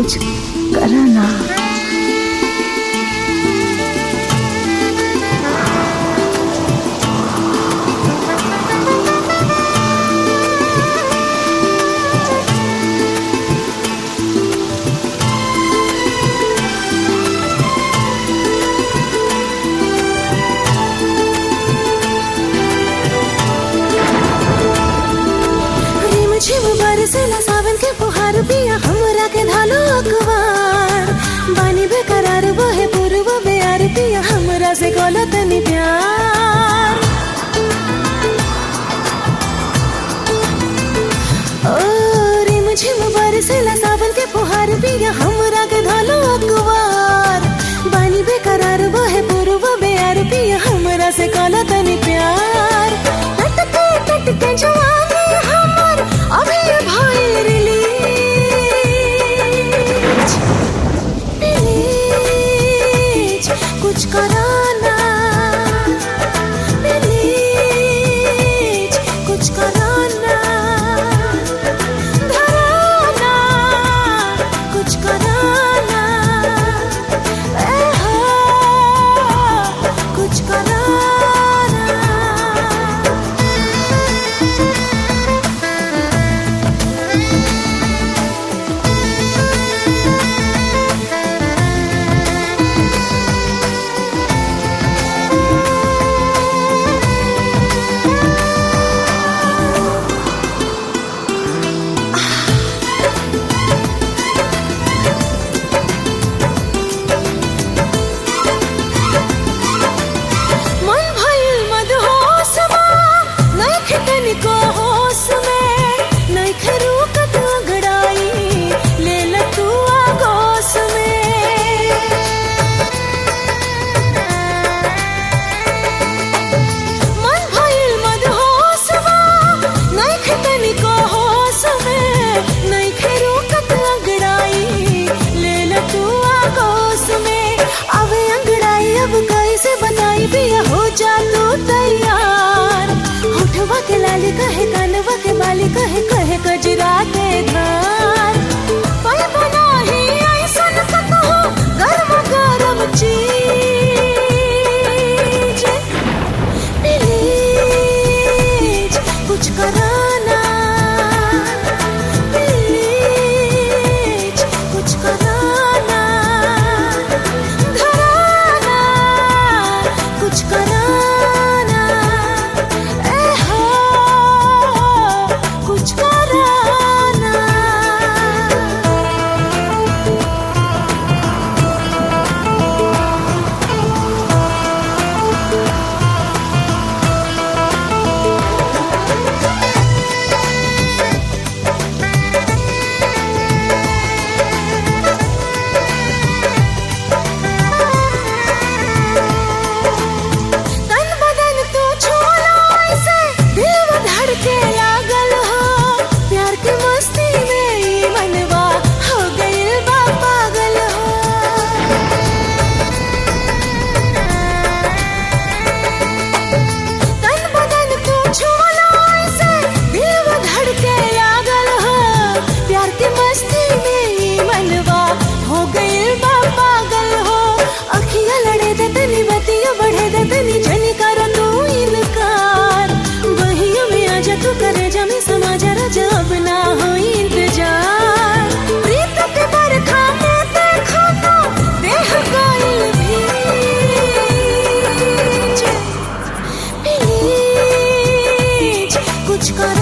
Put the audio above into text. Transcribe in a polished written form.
कुछ करा ना। बरसेला सावन के फुहार पिया हमरा के धालो अखबार बानी बेकरार बहे पूर्व बेयार पिया हमरा से कोला तनी प्यार। ओ रिम झिम बरसेला सावन के फुहार पिया हमरा के धालो अखबार बानी बेकरार बहे पूर्व बेयार पिया हमरा से कोला तनी प्यार। टटके टटके जवानी हमर अभी भाई रिलीज प्लीज कुछ कराना प्लीज कुछ कराना धराना कुछ कराना कुछ कराना। के लाली कहे कानवा के बाली कहे कहे कजरा के धार पल बना ही ऐसन कहो गरम गरम चीज प्लीज कुछ कराना प्लीज कुछ कराना धराना कुछ कराना। जब ना हो इंतजार प्रीत के बरखा में देखो तो देह गाइल भीज प्लीज कुछ कर